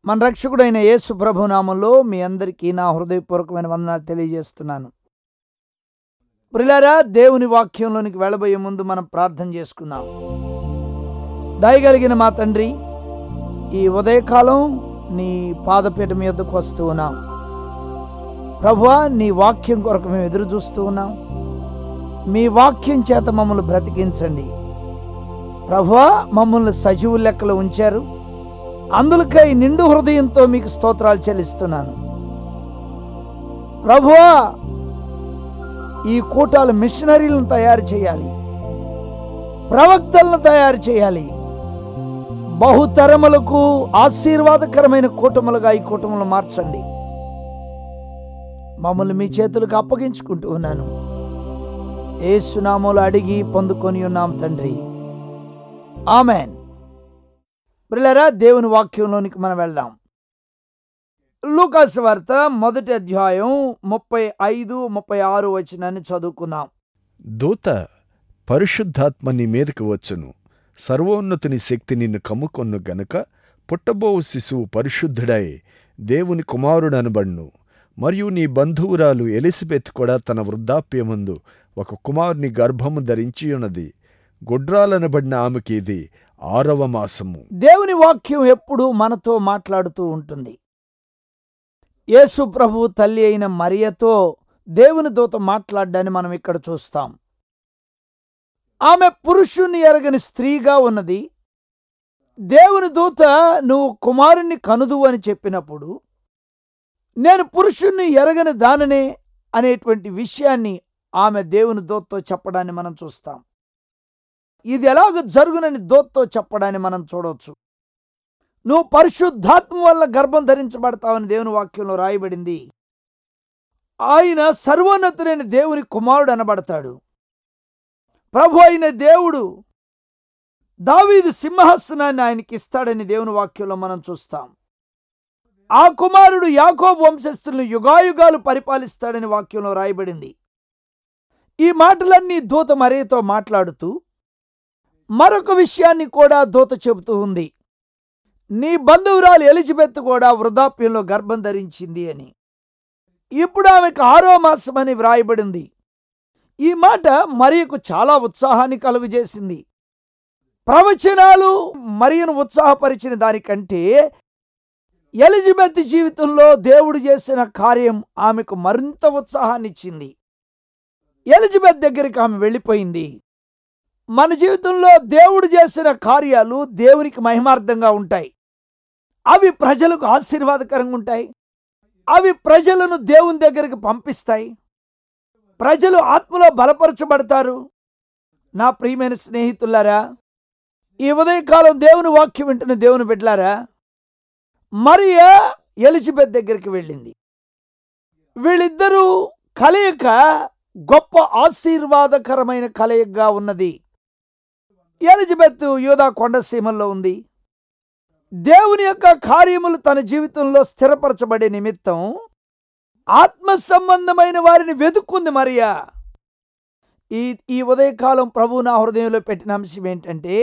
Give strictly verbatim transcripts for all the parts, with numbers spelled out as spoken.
మన రక్షకుడైన యేసు ప్రభు నామంలో మీ అందరికీ నా హృదయపూర్వకమైన వందనాలు తెలియజేస్తున్నాను. ప్రియులారా, దేవుని వాక్యంలోనికి వెళ్ళబోయే ముందు మనం ప్రార్థన చేసుకుందాం. దయగలిగిన మా తండ్రి, ఈ ఉదయకాలం నీ పాదపీఠం యొద్దకు వస్తూ ఉన్నాం. ప్రభువా, నీ వాక్యం కొరకు మేము ఎదురు చూస్తూ ఉన్నాం. మీ వాక్యం చేత మమ్మల్ని బ్రతికించండి. ప్రభువా, మమ్మల్ని సజీవు లెక్కలో ఉంచారు. అందులకై నిండు హృదయంతో మీకు స్తోత్రాలు చెల్లిస్తున్నాను. ప్రభువా, ఈ కూటాలు మిషనరీలను తయారు చేయాలి, ప్రవక్తలను తయారు చేయాలి. బహుతరములకు ఆశీర్వాదకరమైన కూటములుగా ఈ కూటములు మార్చండి. మమ్మల్ని మీ చేతులకు అప్పగించుకుంటూ ఉన్నాను. యేసు నామములో అడిగి పొందుకొని ఉన్నాం తండ్రి, ఆమెన్. ప్రియులారా, దేవుని వాక్యంలోనికి మనం వెళ్దాం. లూకాసు వార్త మొదటి అధ్యాయం ముప్పై ఐదు ముప్పై ఆరు వచనాన్ని చదువుకుందాం. దూత పరిశుద్ధాత్మ నీ మీదకి వచ్చును, సర్వోన్నతుని శక్తి నిన్ను కమ్ముకొన్ను గనుక పుట్టబోవు శిశువు పరిశుద్ధుడై దేవుని కుమారుడనబడును. మరియు నీ బంధువురాలు ఎలిజబెత్ కూడా తన వృద్ధాప్యమందు ఒక కుమారుని గర్భము ధరించి ఉన్నది. గుడ్రాలనబడిన ఆమెకి ఇది ఆరవ మాసము. దేవుని వాక్యం ఎప్పుడు మనతో మాట్లాడుతూ ఉంటుంది. యేసు ప్రభువు తల్లి అయిన మరియతో దేవుని దూత మాట్లాడ్డాన్ని మనం ఇక్కడ చూస్తాం. ఆమె పురుషుణ్ణి ఎరగని స్త్రీగా ఉన్నది. దేవుని దూత నువ్వు కుమారుణ్ణి కనుదు అని చెప్పినప్పుడు, నేను పురుషుణ్ణి ఎరగని దాననే అనేటువంటి విషయాన్ని ఆమె దేవుని దూతతో చెప్పడాన్ని మనం చూస్తాం. ఇది ఎలాగ జరుగునని దూతతో చెప్పడాన్ని మనం చూడవచ్చు. నువ్వు పరిశుద్ధాత్మ వల్ల గర్భం ధరించబడతావని దేవుని వాక్యంలో రాయబడింది. ఆయన సర్వోన్నతుడైన దేవుని కుమారుడు అనబడతాడు. ప్రభు అయిన దేవుడు దావీదు సింహాసనాన్ని ఆయనకి ఇస్తాడని దేవుని వాక్యంలో మనం చూస్తాం. ఆ కుమారుడు యాకోబు వంశస్థులను యుగాయుగాలు పరిపాలిస్తాడని వాక్యంలో రాయబడింది. ఈ మాటలన్నీ దూత మరియతో మాట్లాడుతూ మరొక విషయాన్ని కూడా దూత చెబుతూ ఉంది. నీ బంధువురాలు ఎలిజబెత్ కూడా వృద్ధాప్యంలో గర్భం ధరించింది అని. ఇప్పుడు ఆమెకు ఆరో మాసం అని వ్రాయబడింది. ఈ మాట మరియకు చాలా ఉత్సాహాన్ని కలుగజేసింది. ప్రవచనాలు మరియను ఉత్సాహపరిచిన దానికంటే ఎలిజబెత్ జీవితంలో దేవుడు చేసిన కార్యం ఆమెకు మరింత ఉత్సాహాన్ని ఇచ్చింది. ఎలిజబెత్ దగ్గరికి ఆమె వెళ్ళిపోయింది. మన జీవితంలో దేవుడు చేసిన కార్యాలు దేవునికి మహిమార్థంగా ఉంటాయి. అవి ప్రజలకు ఆశీర్వాదకరంగా ఉంటాయి. అవి ప్రజలను దేవుని దగ్గరికి పంపిస్తాయి. ప్రజలు ఆత్మలో బలపరచబడతారు. నా ప్రియమైన స్నేహితులారా, ఈ ఉదయకాలం దేవుని వాక్యం వింటున్న దేవుని బిడ్డలారా, మరియా ఎలిజబెత్ దగ్గరికి వెళ్ళింది. వీళ్ళిద్దరూ కలయిక గొప్ప ఆశీర్వాదకరమైన కలయికగా ఉన్నది. ఎలిజబెత్ యూదా కొండసీమల్లో ఉంది. దేవుని యొక్క కార్యములు తన జీవితంలో స్థిరపరచబడే నిమిత్తం ఆత్మ సంబంధమైన వారిని వెతుక్కుంది మరియా. ఈ ఈ ఉదయకాలం ప్రభు నా హృదయంలో పెట్టిన అంశం ఏంటంటే,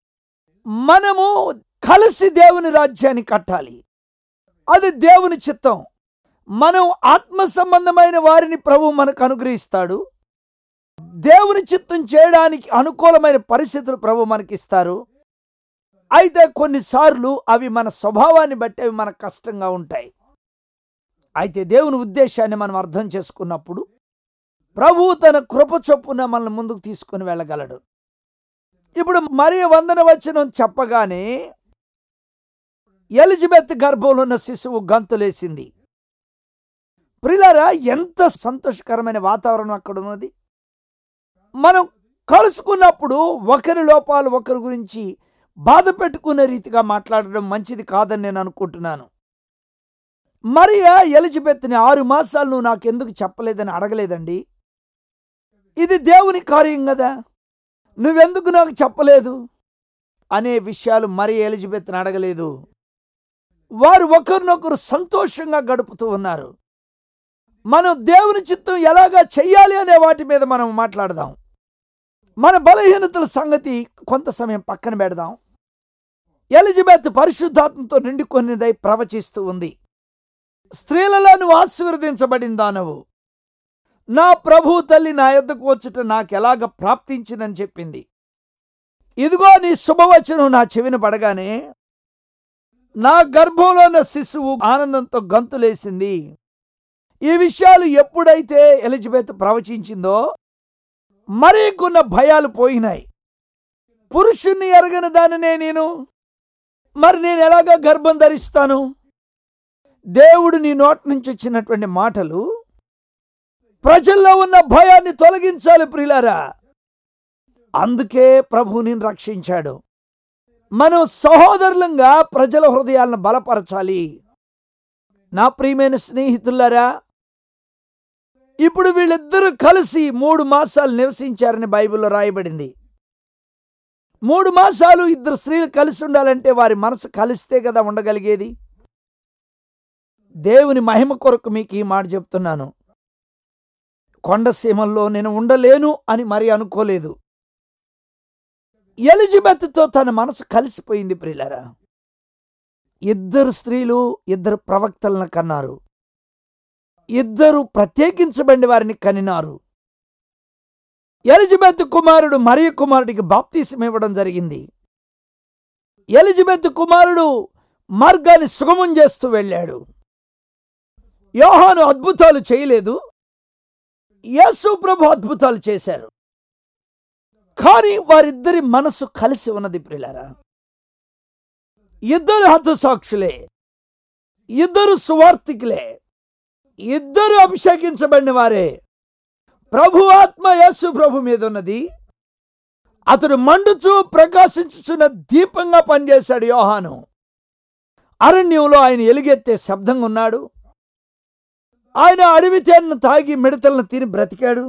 మనము కలిసి దేవుని రాజ్యాన్ని కట్టాలి. అది దేవుని చిత్తం. మనం ఆత్మ సంబంధమైన వారిని ప్రభు మనకు అనుగ్రహిస్తాడు. దేవుని చిత్తం చేయడానికి అనుకూలమైన పరిస్థితులు ప్రభు మనకిస్తారు. అయితే కొన్నిసార్లు అవి మన స్వభావాన్ని బట్టి అవి మనకు కష్టంగా ఉంటాయి. అయితే దేవుని ఉద్దేశాన్ని మనం అర్థం చేసుకున్నప్పుడు ప్రభువు తన కృప చొప్పున మనల్ని ముందుకు తీసుకుని వెళ్ళగలడు. ఇప్పుడు మరియ వందన వచనం చెప్పగానే ఎలిజబెత్ గర్భంలో ఉన్న శిశువు గంతులేసింది. ప్రియులారా, ఎంత సంతోషకరమైన వాతావరణం అక్కడ ఉన్నది. మనం కలుసుకున్నప్పుడు ఒకరి లోపాలు ఒకరి గురించి బాధ పెట్టుకునే రీతిగా మాట్లాడడం మంచిది కాదని నేను అనుకుంటున్నాను. మరియా ఎలిజబెత్ని ఆరు మాసాలు నువ్వు నాకెందుకు చెప్పలేదని అడగలేదండి. ఇది దేవుని కార్యం కదా, నువ్వెందుకు నాకు చెప్పలేదు అనే విషయాలు మరియా ఎలిజబెత్ని అడగలేదు. వారు ఒకరినొకరు సంతోషంగా గడుపుతూ ఉన్నారు. మనం దేవుని చిత్తం ఎలాగా చెయ్యాలి అనే వాటి మీద మనం మాట్లాడదాం. మన బలహీనతల సంగతి కొంత సమయం పక్కన పెడదాం. ఎలిజబెత్ పరిశుద్ధాత్మతో నిండుకొనిదై ప్రవచిస్తూ ఉంది. స్త్రీలలో నువ్వు ఆశీర్వదించబడిందానవు, నా ప్రభు తల్లి నా యొద్దకు వచ్చుట నాకెలాగ ప్రాప్తించిందని చెప్పింది. ఇదిగో నీ శుభవచనం నా చెవిన పడగానే నా గర్భంలో ఉన్న శిశువు ఆనందంతో గంతులేసింది. ఈ విషయాలు ఎప్పుడైతే ఎలిజబెత్ ప్రవచించిందో మరీకున్న భయాలు పోయినాయి. పురుషుణ్ణి ఎరగని దానినే నేను, మరి నేను ఎలాగా గర్భం ధరిస్తాను? దేవుడు నీ నోటి నుంచి వచ్చినటువంటి మాటలు ప్రజల్లో ఉన్న భయాన్ని తొలగించాలి ప్రియులారా. అందుకే ప్రభు నిన్ను రక్షించాడు. మనం సహోదరులంగా ప్రజల హృదయాలను బలపరచాలి. నా ప్రియమైన స్నేహితులారా, ఇప్పుడు వీళ్ళిద్దరూ కలిసి మూడు మాసాలు నివసించారని బైబిల్లో రాయబడింది. మూడు మాసాలు ఇద్దరు స్త్రీలు కలిసి ఉండాలంటే వారి మనసు కలిస్తే కదా ఉండగలిగేది. దేవుని మహిమ కొరకు మీకు ఈ మాట చెప్తున్నాను. కొండసీమల్లో నేను ఉండలేను అని మరి అనుకోలేదు. ఎలిజబెత్తో తన మనసు కలిసిపోయింది ప్రియులారా. ఇద్దరు స్త్రీలు ఇద్దరు ప్రవక్తలను కన్నారు. ఇద్దరు ప్రత్యేకించబడిన వారిని కనినారు. ఎలిజబెత్ కుమారుడు మరియ కుమారుడికి బాప్తీసం ఇవ్వడం జరిగింది. ఎలిజబెత్ కుమారుడు మార్గాన్ని సుగమం చేస్తూ వెళ్ళాడు. యోహాను అద్భుతాలు చేయలేదు, యేసు ప్రభు అద్భుతాలు చేశారు. కానీ వారిద్దరి మనసు కలిసి ఉన్నది ప్రియులారా. ఇద్దరు హతసాక్షులే, ఇద్దరు సువార్తికులే, ఇద్దరు అభిషేకించబడిన వారే. ప్రభు ఆత్మ యేసు ప్రభు మీద ఉన్నది. అతడు మండుచూ ప్రకాశించుచున్న దీపంగా పనిచేశాడు యోహాను. అరణ్యంలో ఆయన ఎలుగెత్తే శబ్దంగా ఉన్నాడు. ఆయన అడవి తేనెను తాగి మిడతలను తిని బ్రతికాడు.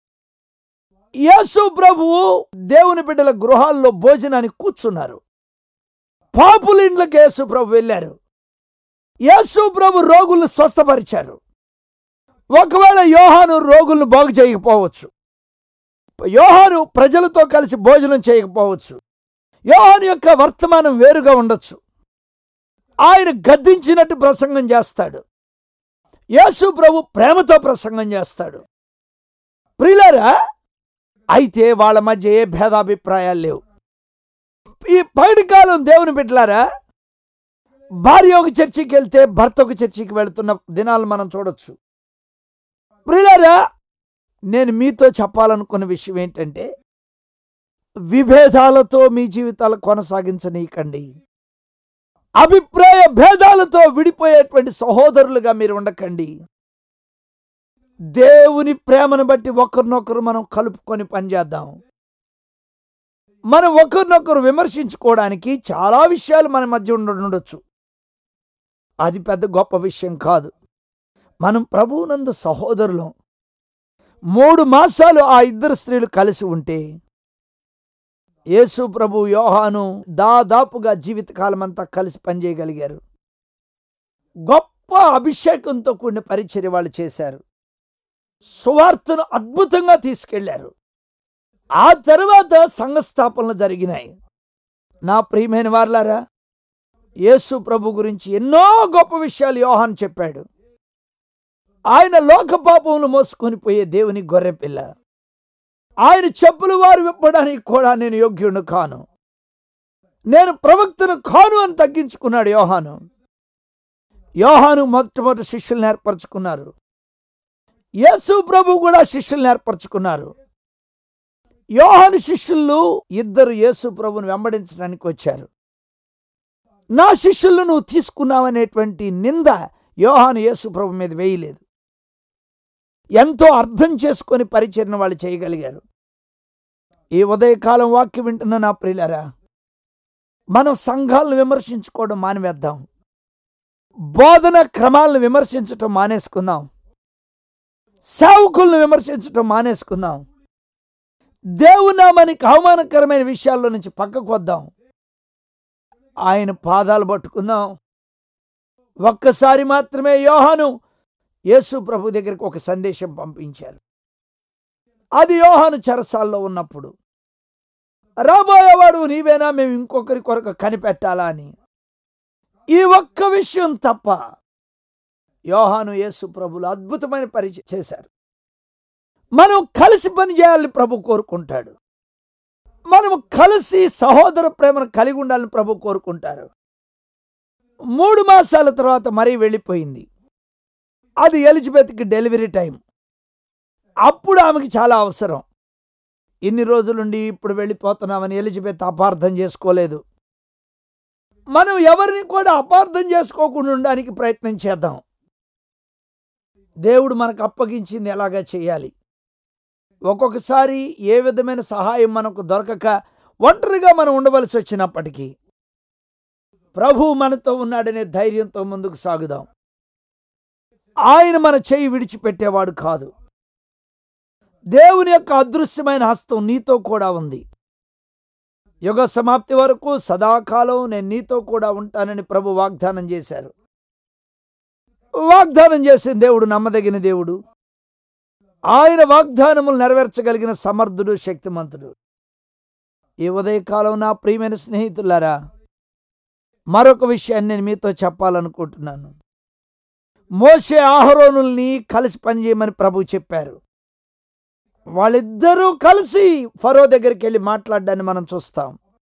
యేసు ప్రభువు దేవుని బిడ్డల గృహాల్లో భోజనానికి కూర్చున్నారు. పాపుల ఇండ్లకు యేసు ప్రభు వెళ్ళారు. యేసు ప్రభు రోగులను స్వస్థపరిచారు. ఒకవేళ యోహాను రోగులను బాగు చేయకపోవచ్చు, యోహాను ప్రజలతో కలిసి భోజనం చేయకపోవచ్చు, యోహాను యొక్క వర్తమానం వేరుగా ఉండొచ్చు. ఆయన గద్దించినట్టు ప్రసంగం చేస్తాడు. యేసు ప్రభు ప్రేమతో ప్రసంగం చేస్తాడు. ప్రియులారా, అయితే వాళ్ళ మధ్య ఏ భేదాభిప్రాయాలు లేవు. ఈ పైడి కాలం దేవుని బిడ్డలారా, భార్య ఒక చర్చికి వెళ్తే భర్త ఒక చర్చికి వెళుతున్న దినాలు మనం చూడొచ్చు. ప్రియులారా, నేను మీతో చెప్పాలనుకున్న విషయం ఏంటంటే, విభేదాలతో మీ జీవితాలు కొనసాగించనీయకండి. అభిప్రాయ భేదాలతో విడిపోయేటువంటి సహోదరులుగా మీరు ఉండకండి. దేవుని ప్రేమను బట్టి ఒకరినొకరు మనం కలుపుకొని పనిచేద్దాం. మనం ఒకరినొకరు విమర్శించుకోవడానికి చాలా విషయాలు మన మధ్య ఉండొచ్చు. అది పెద్ద గొప్ప విషయం కాదు. మనం ప్రభువునందు సహోదరులం. మూడు మాసాలు ఆ ఇద్దరు స్త్రీలు కలిసి ఉంటే యేసు ప్రభు యోహాను దాదాపుగా జీవితకాలం అంతా కలిసి పనిచేయగలిగారు. గొప్ప అభిషేకంతో కూడిన పరిచర్య వాళ్ళు చేశారు. సువార్తను అద్భుతంగా తీసుకెళ్లారు. ఆ తర్వాత సంఘస్థాపనలు జరిగినాయి. నా ప్రియమైన వారలారా, యేసు ప్రభు గురించి ఎన్నో గొప్ప విషయాలు యోహాను చెప్పాడు. ఆయన లోక పాపములు మోసుకొని పోయే దేవుని గొర్రెపిల్ల. ఆయన చెప్పులు వారు విప్పడానికి కూడా నేను యోగ్యుడు కాను, నేను ప్రవక్తను కాను అని తగ్గించుకున్నాడు యోహాను. యోహాను మొట్టమొదటి శిష్యుల్ని ఏర్పరచుకున్నారు. యేసు ప్రభు కూడా శిష్యుల్ని ఏర్పరచుకున్నారు. యోహాను శిష్యులు ఇద్దరు యేసు ప్రభుని వెంబడించడానికి వచ్చారు. నా శిష్యులను నువ్వు తీసుకున్నావనేటువంటి నింద యోహాను యేసు ప్రభు మీద వేయలేదు. ఎంతో అర్థం చేసుకొని పరిచర్న వాళ్ళు చేయగలిగారు. ఈ ఉదయకాలం వాక్యం వింటున్న నా ప్రియులారా, మనం సంఘాలను విమర్శించుకోవడం మానివేద్దాం. బోధన క్రమాలను విమర్శించటం మానేసుకుందాం. సేవకులను విమర్శించటం మానేసుకుందాం. దేవునామానికి అవమానకరమైన విషయాల్లో నుంచి పక్కకు వద్దాం. ఆయన పాదాలు పట్టుకుందాం. ఒక్కసారి మాత్రమే యోహాను యేసు ప్రభు దగ్గరికి ఒక సందేశం పంపించారు. అది యోహాను చెరసాల్లో ఉన్నప్పుడు. రాబోయేవాడు నీవేనా, మేము ఇంకొకరి కొరకు కనిపెట్టాలా అని. ఈ ఒక్క విషయం తప్ప యోహాను యేసు ప్రభులు అద్భుతమైన పని చేశారు. మనం కలిసి పని చేయాలని ప్రభు కోరుకుంటాడు. మనము కలిసి సహోదర ప్రేమను కలిగి ఉండాలని ప్రభు కోరుకుంటారు. మూడు మాసాల తర్వాత మరీ వెళ్ళిపోయింది. అది ఎలిజబెత్కి డెలివరీ టైం. అప్పుడు ఆమెకి చాలా అవసరం. ఇన్ని రోజులుండి ఇప్పుడు వెళ్ళిపోతున్నామని ఎలిజబెత్ అపార్థం చేసుకోలేదు. మనం ఎవరిని కూడా అపార్థం చేసుకోకుండా ఉండడానికి ప్రయత్నం చేద్దాం. దేవుడు మనకు అప్పగించింది ఎలాగా చేయాలి. ఒక్కొక్కసారి ఏ విధమైన సహాయం మనకు దొరకక ఒంటరిగా మనం ఉండవలసి వచ్చినప్పటికీ ప్రభువు మనతో ఉన్నాడనే ధైర్యంతో ముందుకు సాగుదాం. ఆయన మన చేయి విడిచిపెట్టేవాడు కాదు. దేవుని యొక్క అదృశ్యమైన హస్తం నీతో కూడా ఉంది. యుగ సమాప్తి వరకు సదాకాలం నేను నీతో కూడా ఉంటానని ప్రభు వాగ్దానం చేశారు. వాగ్దానం చేసిన దేవుడు నమ్మదగిన దేవుడు. ఆయన వాగ్దానములు నెరవేర్చగలిగిన సమర్థుడు, శక్తిమంతుడు. ఈ ఉదయకాలం నా ప్రియమైన స్నేహితులారా, మరొక విషయాన్ని నేను మీతో చెప్పాలనుకుంటున్నాను. మోషే అహరోనుల్ని కలిసి పనిచేయమని ప్రభు చెప్పారు. వాళ్ళిద్దరూ కలిసి ఫరో దగ్గరికి వెళ్ళి మాట్లాడడాన్ని మనం చూస్తాం.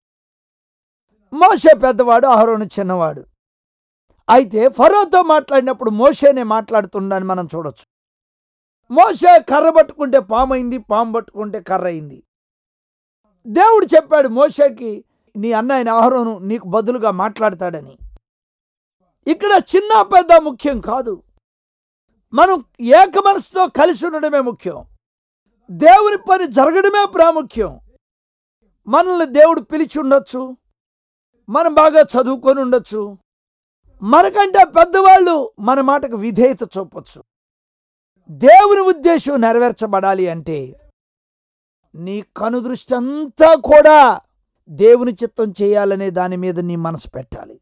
మోషే పెద్దవాడు, అహరోను చిన్నవాడు. అయితే ఫరోతో మాట్లాడినప్పుడు మోషేనే మాట్లాడుతుండని మనం చూడొచ్చు. మోషే కర్ర పట్టుకుంటే పాము అయింది, పాము పట్టుకుంటే కర్ర అయింది. దేవుడు చెప్పాడు మోషేకి, నీ అన్నయ్య అహరోను నీకు బదులుగా మాట్లాడతాడని. ఇక్కడ చిన్న పెద్ద ముఖ్యం కాదు. మనం ఏక మనసుతో కలిసి ఉండడమే ముఖ్యం. దేవుని పని జరగడమే ప్రాముఖ్యం. మనల్ని దేవుడు పిలిచి ఉండొచ్చు, మనం బాగా చదువుకొని ఉండొచ్చు, మనకంటే పెద్దవాళ్ళు మన మాటకు విధేయత చూపొచ్చు. దేవుని ఉద్దేశం నెరవేర్చబడాలి అంటే నీ కనుదృష్టి అంతా కూడా దేవుని చిత్తం చేయాలనే దాని మీద నీ మనసు పెట్టాలి.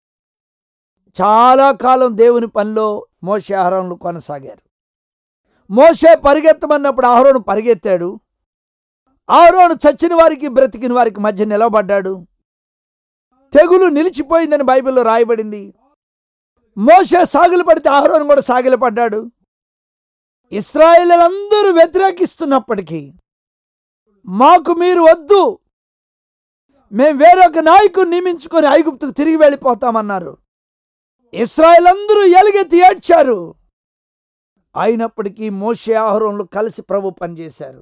చాలా కాలం దేవుని పనిలో మోషే అహరోనులు కొనసాగారు. మోషే పరిగెత్తమన్నప్పుడు అహరోను పరిగెత్తాడు. అహరోను చచ్చిన వారికి బ్రతికిన వారికి మధ్య నిలబడ్డాడు. తెగులు నిలిచిపోయిందని బైబిల్లో రాయబడింది. మోషే సాగిలు పడితే అహరోను కూడా సాగిలు పడ్డాడు. ఇశ్రాయేలీయులందరూ వ్యతిరేకిస్తున్నప్పటికీ మాకు మీరు వద్దు, మేము వేరొక నాయకుని నియమించుకొని ఐగుప్తుకు తిరిగి వెళ్ళిపోతామన్నారు. ఇశ్రాయేలీయులందరూ ఎలుగెత్తి ఏడ్చారు. అయినప్పటికీ మోషే అహరోనులు కలిసి ప్రభు పనిచేశారు.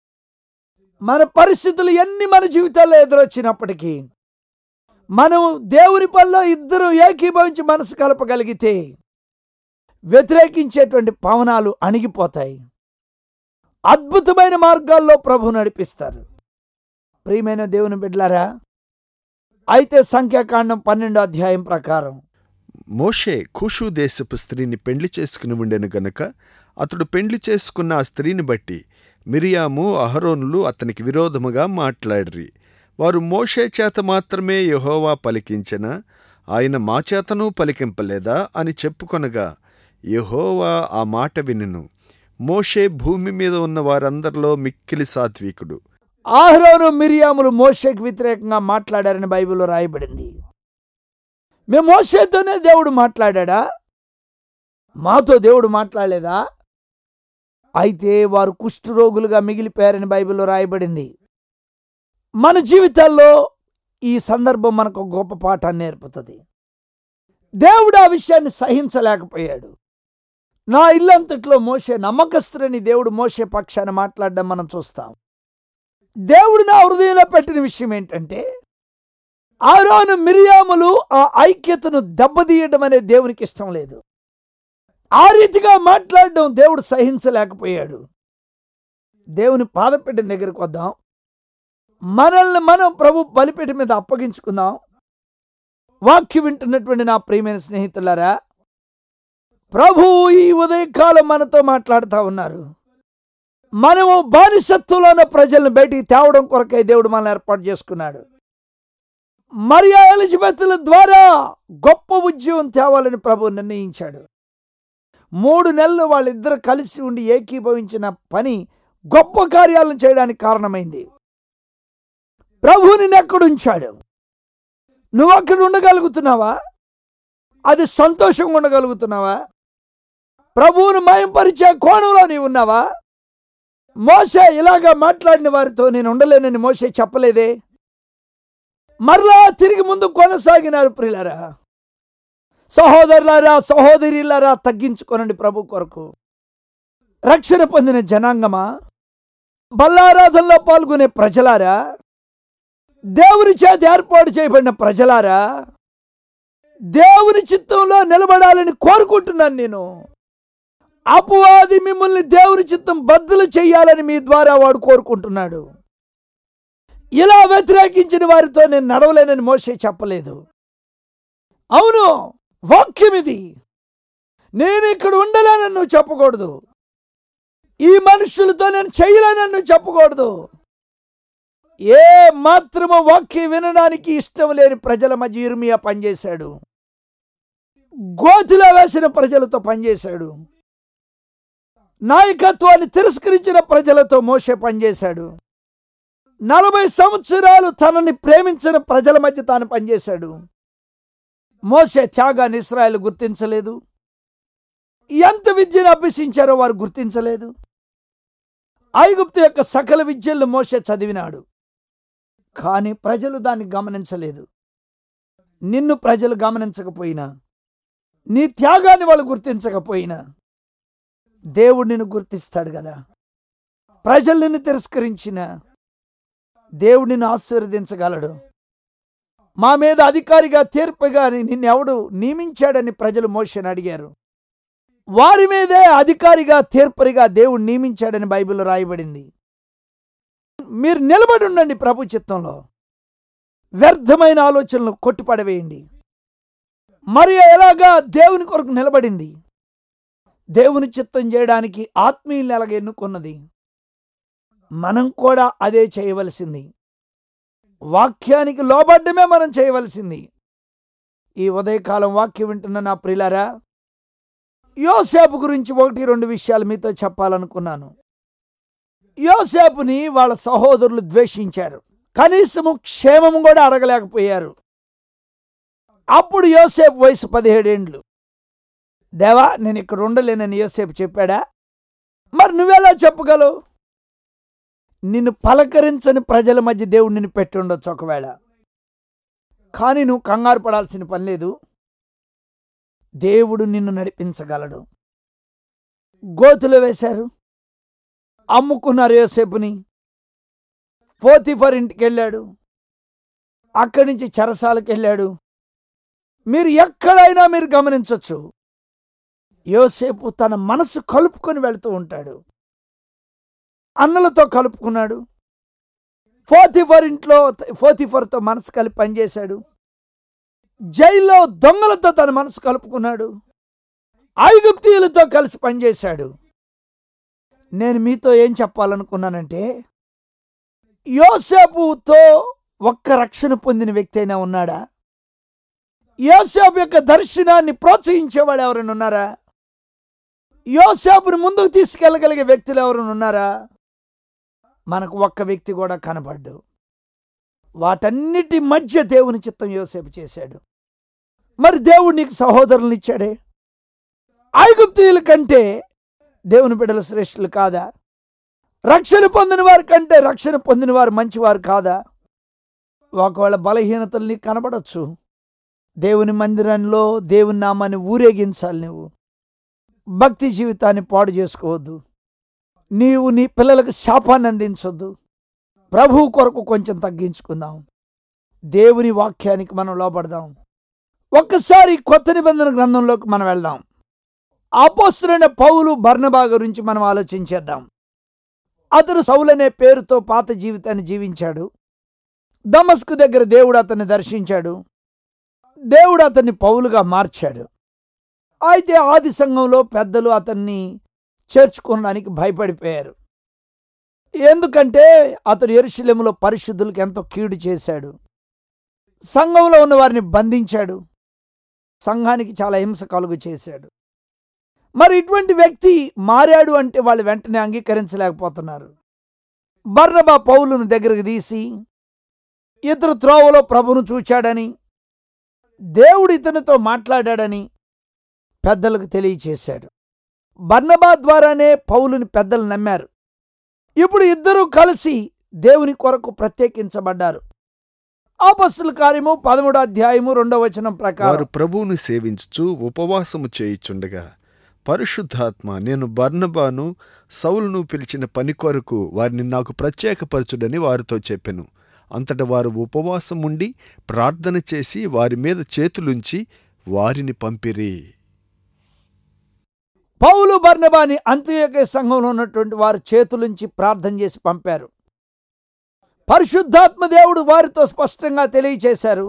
మన పరిస్థితులు ఎన్ని మన జీవితాల్లో ఎదురొచ్చినప్పటికీ మనం దేవుని పనిలో ఇద్దరు ఏకీభవించి మనసు కలపగలిగితే వ్యతిరేకించేటువంటి పవనాలు అణిగిపోతాయి. అద్భుతమైన మార్గాల్లో ప్రభు నడిపిస్తారు. ప్రియమైన దేవుని బిడ్డలారా, అయితే సంఖ్యాకాండం పన్నెండో అధ్యాయం ప్రకారం మోషే కూషు దేశపు స్త్రీని పెండ్లి చేసుకుని ఉండెను గనుక అతడు పెండ్లి చేసుకున్న ఆ స్త్రీని బట్టి మిరియాము అహరోనులు అతనికి విరోధముగా మాట్లాడిరి. వారు మోషే చేత మాత్రమే యెహోవా పలికించిన, ఆయన మా చేతనూ పలికింపలేదా అని చెప్పుకొనగా యెహోవా ఆ మాట వినెను. మోషే భూమి మీద ఉన్న వారందరిలో మిక్కిలి సాత్వికుడు. అహరోను మిరియాములు మోషేకి వ్యతిరేకంగా మాట్లాడారని బైబిల్లో రాయబడింది. మేము మోషేతోనే దేవుడు మాట్లాడా? మాతో దేవుడు మాట్లాడలేదా? అయితే వారు కుష్ఠరోగులుగా మిగిలిపోయారని బైబిల్లో రాయబడింది. మన జీవితాల్లో ఈ సందర్భం మనకు ఒక గొప్ప పాఠాన్ని నేర్పుతుంది. దేవుడు ఆ విషయాన్ని సహించలేకపోయాడు. నా ఇల్లంతట్లో మోషే నమ్మకస్తుడని దేవుడు మోషే పక్షాన మాట్లాడడం మనం చూస్తాం. దేవుడు నా హృదయంలో పెట్టిన విషయం ఏంటంటే, అహరోను మిరియాములు ఆ ఐక్యతను దెబ్బతీయడం అనేది దేవునికి ఇష్టం లేదు. ఆ రీతిగా మాట్లాడడం దేవుడు సహించలేకపోయాడు. దేవుని పాదపీఠం దగ్గరికి వద్దాం. మనల్ని మనం ప్రభు బలిపీఠం మీద అప్పగించుకుందాం. వాక్యం వింటున్నటువంటి నా ప్రియమైన స్నేహితులారా, ప్రభువు ఈ ఉదయకాలం మనతో మాట్లాడుతూ ఉన్నారు. మనము బానిసత్వంలో ఉన్న ప్రజలను బయటికి తేవడం కొరకై దేవుడు మనల్ని ఏర్పాటు చేసుకున్నాడు. మరియా ఎలిజబెత్ల ద్వారా గొప్ప ఉద్యమం తేవాలని ప్రభు నిర్ణయించాడు. మూడు నెలలు వాళ్ళిద్దరు కలిసి ఉండి ఏకీభవించిన పని గొప్ప కార్యాలను చేయడానికి కారణమైంది. ప్రభువు నిన్ను ఎక్కడుంచాడు? నువ్వు అక్కడ ఉండగలుగుతున్నావా? అది సంతోషంగా ఉండగలుగుతున్నావా? ప్రభువును మయంపరిచే కోణంలో నీవు ఉన్నావా? మోషే ఇలాగా మాట్లాడిన వారితో నేను ఉండలేనని మోషే చెప్పలేదే. మరలా తిరిగి ముందు కొనసాగినారు. ప్రియులారా, సహోదరులారా, సహోదరులారా, తగ్గించుకోనండి ప్రభు కొరకు. రక్షణ పొందిన జనాంగమా, బల్లారాధనలో పాల్గొనే ప్రజలారా, దేవుని చేత ఏర్పాటు చేయబడిన ప్రజలారా, దేవుని చిత్తంలో నిలబడాలని కోరుకుంటున్నాను నేను. అపవాది మిమ్మల్ని దేవుని చిత్తం బద్దలు చేయాలని మీ ద్వారా వాడు కోరుకుంటున్నాడు. ఇలా వ్యతిరేకించిన వారితో నేను నడవలేనని మోషే చెప్పలేదు. అవును, వాక్యం ఇది. నేను ఇక్కడ ఉండలేనని నువ్వు చెప్పకూడదు. ఈ మనుషులతో నేను చేయలేనని నువ్వు చెప్పకూడదు. ఏ మాత్రము వాక్యం వినడానికి ఇష్టం లేని ప్రజల మధ్య యిర్మీయా పనిచేశాడు. గోతిలో వేసిన ప్రజలతో పనిచేశాడు. నాయకత్వాన్ని తిరస్కరించిన ప్రజలతో మోషే పనిచేశాడు. నలభై సంవత్సరాలు తనని ప్రేమించిన ప్రజల మధ్య తాను పనిచేశాడు. మోషే త్యాగాన్ని ఇశ్రాయేలు గుర్తించలేదు. ఎంత విద్యను అభ్యసించారో వారు గుర్తించలేదు. ఐగుప్తు యొక్క సకల విద్యలను మోషే చదివినాడు, కానీ ప్రజలు దాన్ని గమనించలేదు. నిన్ను ప్రజలు గమనించకపోయినా, నీ త్యాగాన్ని వాళ్ళు గుర్తించకపోయినా, దేవుడు నిన్ను గుర్తిస్తాడు కదా. ప్రజలు నిన్ను తిరస్కరించిన దేవుడు నిన్ను ఆశీర్వదించగలడు. మా మీద అధికారిగా తీర్పుగా నిన్నెవడు నియమించాడని ప్రజలు మోషేని అడిగారు. వారి మీదే అధికారిగా తీర్పరిగా దేవుడు నియమించాడని బైబిల్లో రాయబడింది. మీరు నిలబడి ఉండండి ప్రభు చిత్తంలో. వ్యర్థమైన ఆలోచనలు కొట్టిపడవేయండి. మరి ఎలాగా దేవుని కొరకు నిలబడింది? దేవుని చిత్తం చేయడానికి ఆత్మీయులు ఎలాగ ఎన్నుకున్నది. మనం కూడా అదే చేయవలసింది. వాక్యానికి లోబడ్డమే మనం చేయవలసింది. ఈ ఉదయకాలం వాక్యం వింటున్న నా ప్రియులారా, యోసేపు గురించి ఒకటి రెండు విషయాలు మీతో చెప్పాలనుకున్నాను. యోసేపుని వాళ్ళ సహోదరులు ద్వేషించారు. కనీసము క్షేమం కూడా అడగలేకపోయారు. అప్పుడు యోసేపు వయసు పదిహేడేండ్లు. దేవా, నేను ఇక్కడ ఉండలేనని యోసేపు చెప్పాడా? మరి నువ్వెలా చెప్పగలవు? నిన్ను పలకరించని ప్రజల మధ్య దేవుడు నిన్ను పెట్టి ఉండొచ్చు ఒకవేళ. కానీ నువ్వు కంగారు పడాల్సిన పని లేదు. దేవుడు నిన్ను నడిపించగలడు. గోతులు వేశారు, అమ్ముకున్నారు యోసేపుని. పోతీఫర్ ఇంటికి వెళ్ళాడు, అక్కడి నుంచి చెరసాలకు వెళ్ళాడు. మీరు ఎక్కడైనా మీరు గమనించవచ్చు, యోసేపు తన మనసు కలుపుకొని వెళుతూ ఉంటాడు. అన్నలతో కలుపుకున్నాడు. పోతీఫర్ ఇంట్లో పోతీఫర్తో మనసు కలిపి పనిచేశాడు. జైల్లో దొంగలతో తన మనసు కలుపుకున్నాడు. ఐగుప్తీయులతో కలిసి పనిచేశాడు. నేను మీతో ఏం చెప్పాలనుకున్నానంటే, యోసేపుతో ఒక్క రక్షణ పొందిన వ్యక్తి అయినా ఉన్నాడా? యోసేపు యొక్క దర్శనాన్ని ప్రోత్సహించేవాడు ఎవరైనా ఉన్నారా? యోసేపుని ముందుకు తీసుకెళ్ళగలిగే వ్యక్తులు ఎవరైనా ఉన్నారా? మనకు ఒక్క వ్యక్తి కూడా కనబడ్డు. వాటన్నిటి మధ్య దేవుని చిత్తం యోసేపు చేశాడు. మరి దేవుడు నీకు సహోదరులను ఇచ్చాడే. ఐగుప్తీయుల కంటే దేవుని బిడ్డల శ్రేష్ఠులు కాదా? రక్షణ పొందిన వారి కంటే రక్షణ పొందిన వారు మంచివారు కాదా? ఒకవేళ బలహీనతలు నీకు కనబడచ్చు. దేవుని మందిరంలో దేవుని నామాన్ని ఊరేగించాలి. నువ్వు భక్తి జీవితాన్ని పాడు చేసుకోవద్దు. నీవు నీ పిల్లలకు శాపాన్ని అందించొద్దు. ప్రభువు కొరకు కొంచెం తగ్గించుకుందాం. దేవుని వాక్యానికి మనం లోబడదాం. ఒక్కసారి కొత్త నిబంధన గ్రంథంలోకి మనం వెళ్దాం. అపోస్తలుడైన పౌలు బర్నబా గురించి మనం ఆలోచించేద్దాం. అతడు సౌలనే పేరుతో పాత జీవితాన్ని జీవించాడు. దమస్కు దగ్గర దేవుడు అతన్ని దర్శించాడు. దేవుడు అతన్ని పౌలుగా మార్చాడు. అయితే ఆది సంఘంలో పెద్దలు అతన్ని చేర్చుకోవడానికి భయపడిపోయారు. ఎందుకంటే అతడు యెరూషలేములో పరిశుద్ధులకు ఎంతో కీడు చేశాడు. సంఘంలో ఉన్న వారిని బంధించాడు. సంఘానికి చాలా హింస కలుగు చేశాడు. మరి ఇటువంటి వ్యక్తి మారాడు అంటే వాళ్ళు వెంటనే అంగీకరించలేకపోతున్నారు. బర్నబా పౌలును దగ్గరకు తీసి ఇతరు త్రోవలో ప్రభును చూచాడని, దేవుడు ఇతనితో మాట్లాడాడని పెద్దలకు తెలియచేశాడు. బర్నబా ద్వారానే పౌలుని పెద్దలు నమ్మారు. ఇప్పుడు ఇద్దరూ కలిసి దేవుని కొరకు ప్రత్యేకించబడ్డారు. అపొస్తలుల కార్యము పదమూడో అధ్యాయము రెండో వచనం ప్రకారం వారు ప్రభువును సేవించుచు ఉపవాసము చేయుచుండగా పరిశుద్ధాత్మ నేను బర్నబాను సౌలును పిలిచిన పని కొరకు వారిని నాకు ప్రత్యేకపరచుడని వారితో చెప్పెను. అంతట వారు ఉపవాసముండి ప్రార్థన చేసి వారి మీద చేతులుంచి వారిని పంపిరి. పౌలు బర్నబాని అంత్యోక్య సంఘంలో ఉన్నటువంటి వారు చేతులుంచి ప్రార్థన చేసి పంపారు. పరిశుద్ధాత్మ దేవుడు వారితో స్పష్టంగా తెలియచేశారు,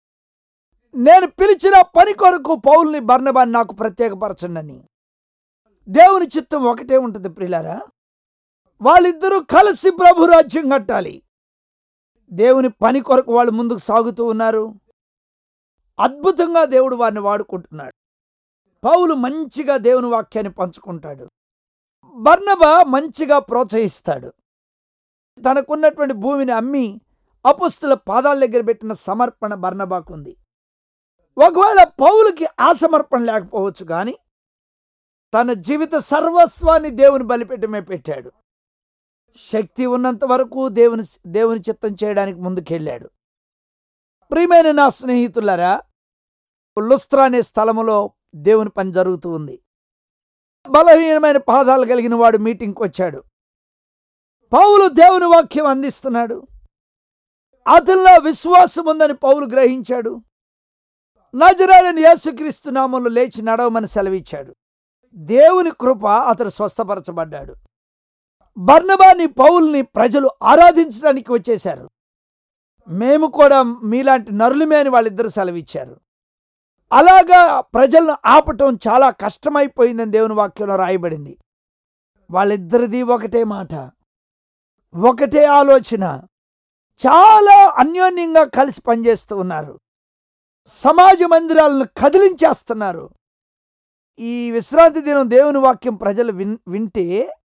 నేను పిలిచిన పని కొరకు పౌలుని బర్నబాని నాకు ప్రత్యేకపరచండి. దేవుని చిత్తం ఒకటే ఉంటుంది ప్రియులారా, వాళ్ళిద్దరూ కలిసి ప్రభు రాజ్యం కట్టాలి. దేవుని పని కొరకు వాళ్ళు ముందుకు సాగుతూ ఉన్నారు. అద్భుతంగా దేవుడు వారిని వాడుకుంటున్నాడు. పౌలు మంచిగా దేవుని వాక్యాన్ని పంచుకుంటాడు. బర్నబా మంచిగా ప్రోత్సహిస్తాడు. తనకున్నటువంటి భూమిని అమ్మి అపొస్తలుల పాదాల దగ్గర పెట్టిన సమర్పణ బర్నబాకుంది. ఒకవేళ పౌలుకి ఆ సమర్పణ లేకపోవచ్చు, కానీ తన జీవిత సర్వస్వాన్ని దేవుని బలిపెట్టమే పెట్టాడు. శక్తి ఉన్నంత వరకు దేవుని దేవుని చిత్తం చేయడానికి ముందుకెళ్ళాడు. ప్రియమైన నా స్నేహితులారా, లుస్త్రా అనే స్థలములో దేవుని పని జరుగుతూ ఉంది. బలహీనమైన పాదాలు కలిగిన వాడు మీటింగ్కి వచ్చాడు. పౌలు దేవుని వాక్యం అందిస్తున్నాడు. అతనిలో విశ్వాసం ఉందని పౌలు గ్రహించాడు. నజరేయుడైన యేసుక్రీస్తు నామములో లేచి నడవమని సెలవిచ్చాడు. దేవుని కృప అతడు స్వస్థపరచబడ్డాడు. బర్నబాని పౌల్ని ప్రజలు ఆరాధించడానికి వచ్చేశారు. మేము కూడా మీలాంటి నరులమే అని వాళ్ళిద్దరు సెలవిచ్చారు. అలాగా ప్రజలను ఆపటం చాలా కష్టమైపోయిందని దేవుని వాక్యంలో రాయబడింది. వాళ్ళిద్దరిది ఒకటే మాట, ఒకటే ఆలోచన, చాలా అన్యోన్యంగా కలిసి పనిచేస్తూ ఉన్నారు. సమాజ మందిరాలను కదిలించేస్తున్నారు. ఈ విశ్రాంతి దినం దేవుని వాక్యం ప్రజలు విన్ వింటే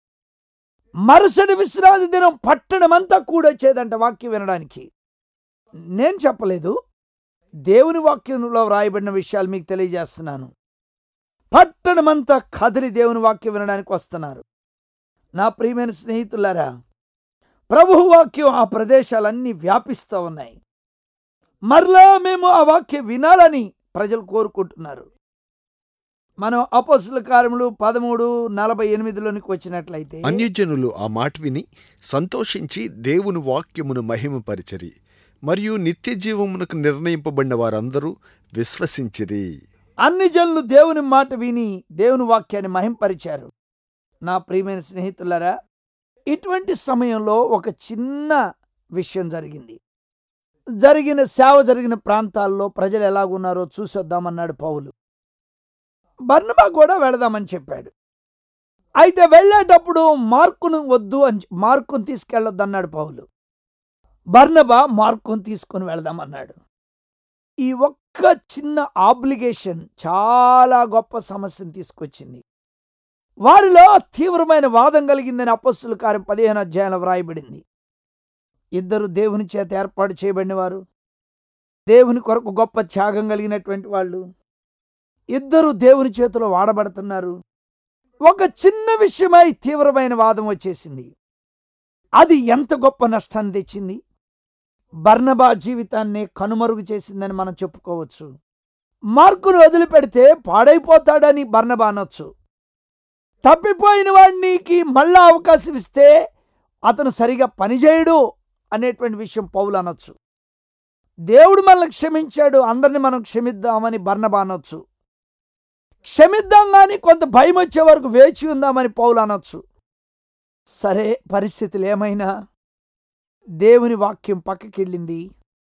మరుసటి విశ్రాంతి దినం పట్టణమంతా కూడొచ్చేదంట వాక్యం వినడానికి. నేను చెప్పలేదు, దేవుని వాక్యంలో వ్రాయబడిన విషయాలు మీకు తెలియజేస్తున్నాను. పట్టణమంతా కదిలి దేవుని వాక్యం వినడానికి వస్తున్నారు. నా ప్రియమైన స్నేహితులారా, ప్రభువు వాక్యం ఆ ప్రదేశాలన్నీ వ్యాపిస్తూ ఉన్నాయి. మరలా మేము ఆ వాక్యం వినాలని ప్రజలు కోరుకుంటున్నారు. మనం అపొస్తలుల కార్యములు పదమూడు నలభై ఎనిమిదిలోనికి వచ్చినట్లయితే, అన్యజనులు ఆ మాట విని సంతోషించి దేవుని వాక్యమును మహిమపరిచరి, మరియు నిత్య జీవమునకు నిర్ణయింపబడిన వారందరూ విశ్వసించిరి. అన్ని జనులు దేవుని మాట విని దేవుని వాక్యాన్ని మహింపరిచారు. నా ప్రియమైన స్నేహితులారా, ఇటువంటి సమయంలో ఒక చిన్న విషయం జరిగింది. జరిగిన సేవ జరిగిన ప్రాంతాల్లో ప్రజలు ఎలాగున్నారో చూసొద్దామన్నాడు పౌలు. బర్నబా కూడా వెళదామని చెప్పాడు. అయితే వెళ్ళేటప్పుడు మార్కును వద్దు అని మార్కును తీసుకెళ్ళొద్దు అన్నాడు పౌలు. బర్నబా మార్కును తీసుకుని వెళదామన్నాడు. ఈ ఒక్క చిన్న ఆబ్లిగేషన్ చాలా గొప్ప సమస్యను తీసుకొచ్చింది. వారిలో తీవ్రమైన వాదం కలిగిందని అపొస్తలుల కార్యం పదిహేను అధ్యాయంలో వ్రాయబడింది. ఇద్దరు దేవుని చేత ఏర్పాటు చేయబడిన వారు, దేవుని కొరకు గొప్ప త్యాగం కలిగినటువంటి వాళ్ళు, ఇద్దరు దేవుని చేతిలో వాడబడుతున్నారు. ఒక చిన్న విషయమై తీవ్రమైన వాదం వచ్చేసింది. అది ఎంత గొప్ప నష్టాన్ని తెచ్చింది. బర్నబా జీవితాన్ని కనుమరుగు చేసిందని మనం చెప్పుకోవచ్చు. మార్కును వదిలిపెడితే పాడైపోతాడని బర్నబా అనొచ్చు. తప్పిపోయిన వాడికి మళ్ళా అవకాశం ఇస్తే అతను సరిగా పనిచేయడు అనేటువంటి విషయం పౌలు అనొచ్చు. దేవుడు మనల్ని క్షమించాడు, అందరిని మనం క్షమిద్దామని బర్నబా అనొచ్చు. క్షమిద్దాం కానీ కొంత భయం వచ్చే వరకు వేచి ఉందామని పౌలు అనొచ్చు. సరే, పరిస్థితులు ఏమైనా దేవుని వాక్యం పక్కకెళ్ళింది.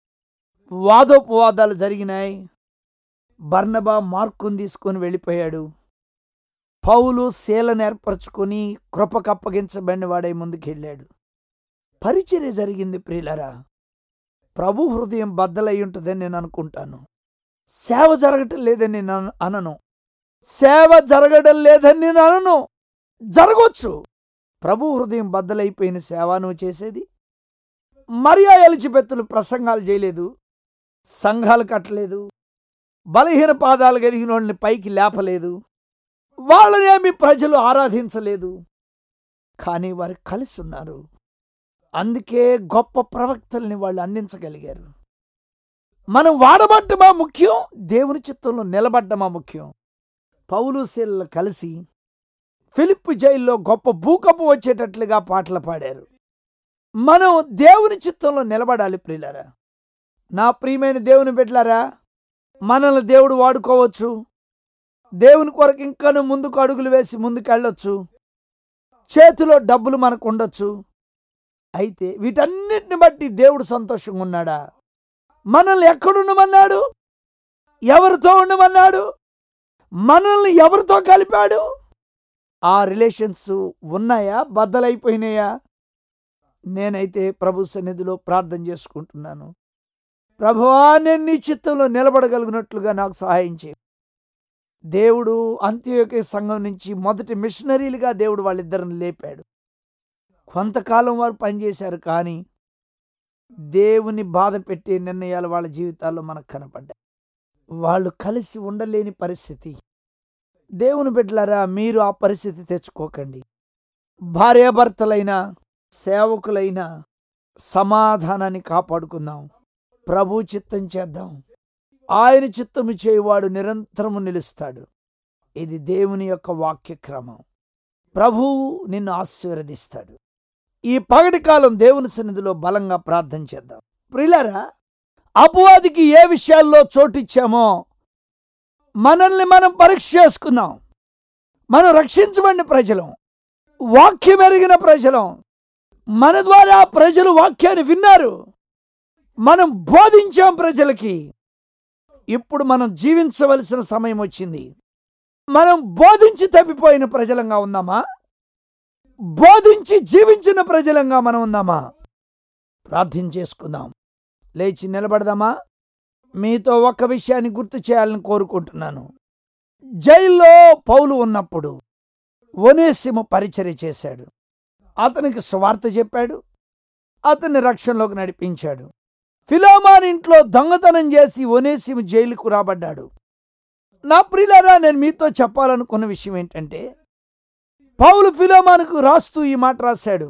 వాదోపవాదాలు జరిగినాయి. బర్నబా మార్కును తీసుకొని వెళ్ళిపోయాడు. పౌలు శీలను ఏర్పరచుకొని కృపకప్పగించబడిన వాడై ముందుకెళ్ళాడు. పరిచర్య జరిగింది. ప్రియులరా, ప్రభు హృదయం బద్దలై ఉంటుందని నేను అనుకుంటాను. సేవ జరగటం లేదని నేను అనను. సేవ జరగడం లేదని నేను అనను. జరగవచ్చు. ప్రభు హృదయం బద్దలైపోయిన సేవ నువ్వు చేసేది. మరియా ఎలిజబెత్తులు ప్రసంగాలు చేయలేదు, సంఘాలు కట్టలేదు, బలహీన పాదాలు కలిగిన వాళ్ళని పైకి లేపలేదు, వాళ్ళనేమి ప్రజలు ఆరాధించలేదు. కానీ వారు కలిసి ఉన్నారు. అందుకే గొప్ప ప్రవక్తల్ని వాళ్ళు అందించగలిగారు. మనం వాడబడ్డమా ముఖ్యం, దేవుని చిత్తంలో నిలబడ్డమా ముఖ్యం. పౌలు శీలలు కలిసి ఫిలిప్పి జైల్లో గొప్ప భూకంపం వచ్చేటట్లుగా పాటలు పాడారు. మనం దేవుని చిత్తంలో నిలబడాలి ప్రియులారా. నా ప్రియమైన దేవుని బిడ్డలారా, మనల్ని దేవుడు వాడుకోవచ్చు. దేవుని కొరకు ఇంకాను ముందుకు అడుగులు వేసి ముందుకు వెళ్ళొచ్చు. చేతిలో డబ్బులు మనకు ఉండొచ్చు. అయితే వీటన్నిటిని బట్టి దేవుడు సంతోషంగా ఉన్నాడా? మనల్ని ఎక్కడుండమన్నాడు? ఎవరితో ఉండమన్నాడు? మనల్ని ఎవరితో కలిపాడు? ఆ రిలేషన్స్ ఉన్నాయా, బద్దలైపోయినాయా? నేనైతే ప్రభు సన్నిధిలో ప్రార్థన చేసుకుంటున్నాను. ప్రభువా, నేను నీ చిత్తంలో నిలబడగలిగినట్లుగా నాకు సహాయం చేయి. దేవుడు అంత్యోక్య సంఘం నుంచి మొదటి మిషనరీలుగా దేవుడు వాళ్ళిద్దరిని లేపాడు. కొంతకాలం వారు పనిచేశారు, కానీ దేవుని బాధ పెట్టే నిర్ణయాలు వాళ్ళ జీవితాల్లో మనకు కనపడ్డాయి. వాళ్ళు కలిసి ఉండలేని పరిస్థితి. దేవుని బిడ్డలారా, మీరు ఆ పరిస్థితి తెచ్చుకోకండి. భార్యాభర్తలైనా సేవకులైనా సమాధానాన్ని కాపాడుకుందాం. ప్రభు చిత్తం చేద్దాం. ఆయన చిత్తము చేయువాడు నిరంతరము నిలుస్తాడు. ఇది దేవుని యొక్క వాక్యక్రమం. ప్రభువు నిన్ను ఆశీర్వదిస్తాడు. ఈ పగటి కాలం దేవుని సన్నిధిలో బలంగా ప్రార్థన చేద్దాం. ప్రియులారా, అపవాదికి ఏ విషయాల్లో చోటిచ్చామో మనల్ని మనం పరీక్ష చేసుకున్నాం. మనం రక్షించబడిన ప్రజలం, వాక్యం ఎరిగిన ప్రజలం. మన ద్వారా ప్రజలు వాక్యాన్ని విన్నారు, మనం బోధించాం ప్రజలకి. ఇప్పుడు మనం జీవించవలసిన సమయం వచ్చింది. మనం బోధించి తప్పిపోయిన ప్రజలంగా ఉందామా? బోధించి జీవించిన ప్రజలంగా మనం ఉందామా? ప్రార్థన చేసుకుందాం. లేచి నిలబడదామా? మీతో ఒక్క విషయాన్ని గుర్తు చేయాలని కోరుకుంటున్నాను. జైల్లో పౌలు ఉన్నప్పుడు ఒనేసిము పరిచర్య చేశాడు. అతనికి సువార్త చెప్పాడు, అతన్ని రక్షణలోకి నడిపించాడు. ఫిలోమాన్ ఇంట్లో దొంగతనం చేసి ఒనేసిము జైలుకు రాబడ్డాడు. నా ప్రియులారా, నేను మీతో చెప్పాలనుకున్న విషయం ఏంటంటే, పౌలు ఫిలోమానుకు రాస్తూ ఈ మాట రాశాడు,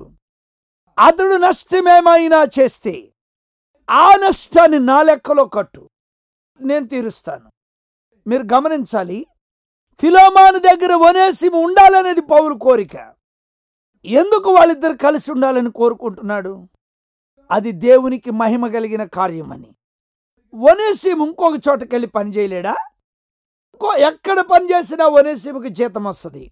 అతడు నష్టమేమైనా చేస్తే ఆ నష్టాన్ని నా లెక్కలో కట్టు, నేను తీరుస్తాను. మీరు గమనించాలి, ఫిలోమాను దగ్గర ఒనేసిము ఉండాలనేది పౌలు కోరిక. ఎందుకు వాళ్ళిద్దరు కలిసి ఉండాలని కోరుకుంటున్నాడు? అది దేవునికి మహిమ కలిగిన కార్యమని. ఒనేసిము ఇంకొక చోటకెళ్ళి పని చేయలేడా? ఇంకో ఎక్కడ పని చేసినా ఒనేసిముకి జీతం వస్తుంది.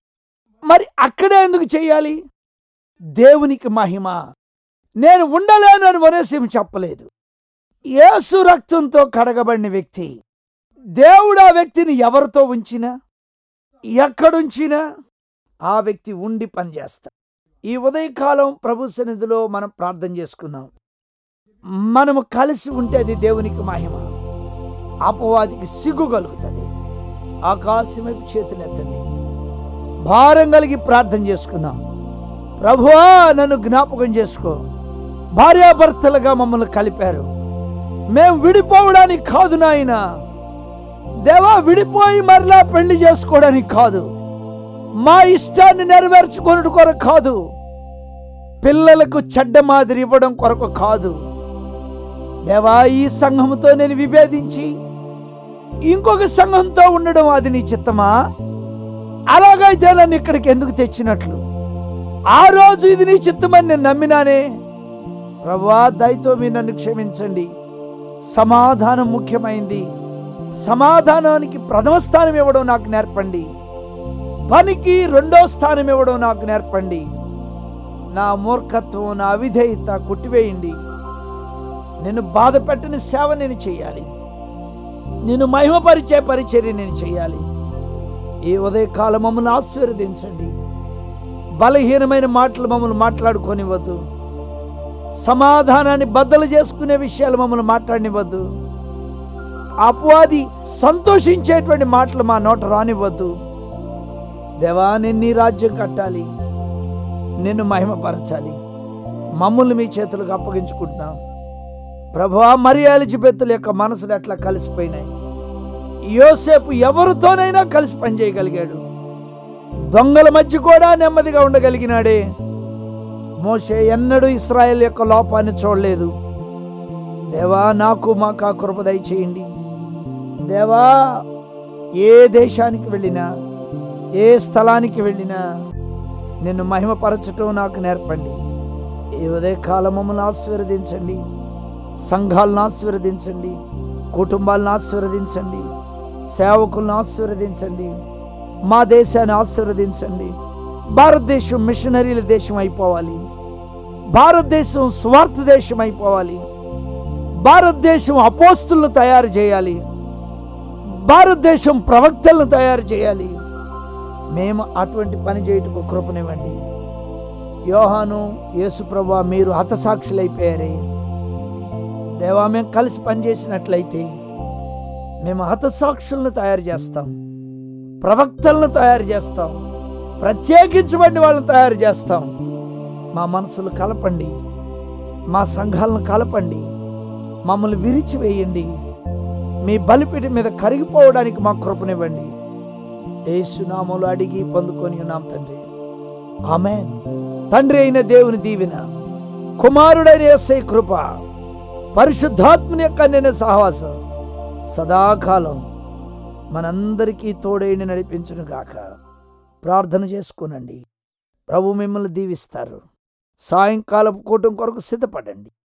మరి అక్కడే ఎందుకు చేయాలి? దేవునికి మహిమ. నేను ఉండలేనని ఒనేసిము చెప్పలేదు. యేసు రక్తంతో కడగబడిన వ్యక్తి, దేవుడు ఆ వ్యక్తిని ఎవరితో ఉంచినా, ఎక్కడుంచినా ఆ వ్యక్తి ఉండి పనిచేస్తాడు. ఈ ఉదయకాలం ప్రభు సన్నిధిలో మనం ప్రార్థన చేసుకుందాం. మనము కలిసి ఉంటే అది దేవునికి మహిమ, అపవాదికి సిగ్గు కలుగుతుంది. ఆకాశం వైపు చేతులు ఎత్తండి, భారం కలిగి ప్రార్థన చేసుకుందాం. ప్రభువా, నన్ను జ్ఞాపకం చేసుకో. భార్యాభర్తలుగా మమ్మల్ని కలిపారు. మేము విడిపోవడానికి కాదు నాయన దేవా, విడిపోయి మరలా పెళ్లి చేసుకోవడానికి కాదు, మా ఇష్టాన్ని నెరవేర్చుకునే కొరకు కాదు, పిల్లలకు చెడ్డ మాదిరి ఇవ్వడం కొరకు కాదు దేవా. ఈ సంఘముతో నేను విభేదించి ఇంకొక సంఘంతో ఉండడం అది నీ చిత్తమా? అలాగైతే నన్ను ఇక్కడికి ఎందుకు తెచ్చినట్లు? ఆ రోజు ఇది నీ చిత్తమని నేను నమ్మినానే. ప్రభువా, దయతో మీరు నన్ను క్షమించండి. సమాధానం ముఖ్యమైంది. సమాధానానికి ప్రథమ స్థానం ఇవ్వడం నాకు నేర్పండి. పనికి రెండో స్థానం ఇవ్వడం నాకు నేర్పండి. నా మూర్ఖత్వం, నా అవిధేయత కొట్టివేయండి. నేను బాధ పెట్టని సేవ నేను చేయాలి. నేను మహిమపరిచే పరిచర్య నేను చేయాలి. ఈ ఉదయకాలం మమ్మల్ని ఆశీర్వదించండి. బలహీనమైన మాటలు మమ్మల్ని మాట్లాడుకోనివ్వద్దు. సమాధానాన్ని బద్దలు చేసుకునే విషయాలు మమ్మల్ని మాట్లాడనివ్వద్దు. అపవాది సంతోషించేటువంటి మాటలు మా నోట రానివ్వద్దు. దేవా, నేను నీ రాజ్యం కట్టాలి, నిన్ను మహిమపరచాలి. మమ్మల్ని మీ చేతులకు అప్పగించుకుంటున్నాం ప్రభువా. మరి ఎలిజబెత్తుల యొక్క మనసులు ఎట్లా కలిసిపోయినాయి. యోసేపు ఎవరితోనైనా కలిసి పనిచేయగలిగాడు. దొంగల మధ్య కూడా నెమ్మదిగా ఉండగలిగినాడే. మోషే ఎన్నడూ ఇశ్రాయేల్ యొక్క లోపాన్ని చూడలేదు. దేవా, నాకు మాకు ఆ కృప దయచేయండి. దేవా, ఏ దేశానికి వెళ్ళినా, ఏ స్థలానికి వెళ్ళినా నిన్ను మహిమపరచటం నాకు నేర్పండి. ఈ ఉదయకాలం మమ్మల్ని ఆశీర్వదించండి, సంఘాలను ఆశీర్వదించండి, కుటుంబాలను ఆశీర్వదించండి, సేవకులను ఆశీర్వదించండి, మా దేశాన్ని ఆశీర్వదించండి. భారతదేశం మిషనరీల దేశం అయిపోవాలి. భారతదేశం స్వార్థ దేశం అయిపోవాలి. భారతదేశం అపోస్తులను తయారు చేయాలి. భారతదేశం ప్రవక్తలను తయారు చేయాలి. మేము అటువంటి పని చేయుటకు కృపనివ్వండి. యోహాను, యేసుప్రభువా, మీరు హతసాక్షులైపోయారే. దేవా, మేము కలిసి పనిచేసినట్లయితే మేము హతసాక్షులను తయారు చేస్తాం, ప్రవక్తలను తయారు చేస్తాం, ప్రత్యేకించబడిన వాళ్ళని తయారు చేస్తాం. మా మనసులు కలపండి, మా సంఘాలను కలపండి, మమ్మల్ని విరిచివేయండి. మీ బలిపీఠం మీద కరిగిపోవడానికి మా కృపనివ్వండి. యేసు నామములో అడిగి పొందుకొని ఉన్నాం తండ్రి, ఆమేన్. తండ్రి అయిన దేవుని దీవెన, కుమారుడైన యేసయ్య కృప, పరిశుద్ధాత్మని యొక్క నేను సహవాసం సదాకాలం మనందరికీ తోడైన నడిపించును గాక. ప్రార్థన చేసుకునండి. ప్రభు మిమ్మల్ని దీవిస్తారు. సాయంకాలపు కూటం కొరకు సిద్ధపడండి.